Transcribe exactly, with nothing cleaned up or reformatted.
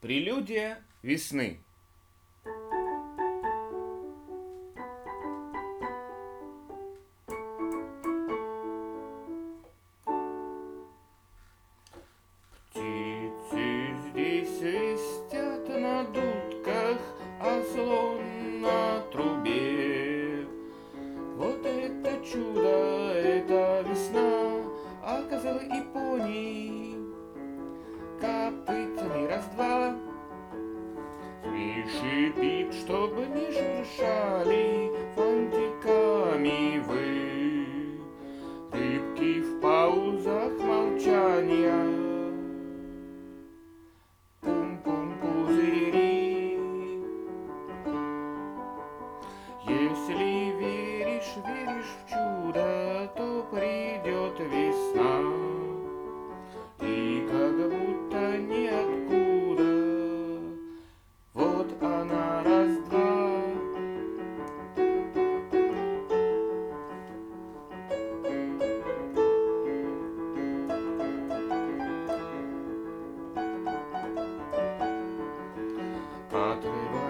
Прелюдия весны. Птицы здесь свистят на дудках, а слон на трубе. Вот это чудо, это весна, а козлы и пони копытами раз-два. И шипит, чтобы не шуршали фантиками вы, рыбки в паузах молчания. Пум-пум пузыри. Если веришь, веришь в чудо, то придет весна. И как будто ниоткуда, вот она раз-два. Отрывая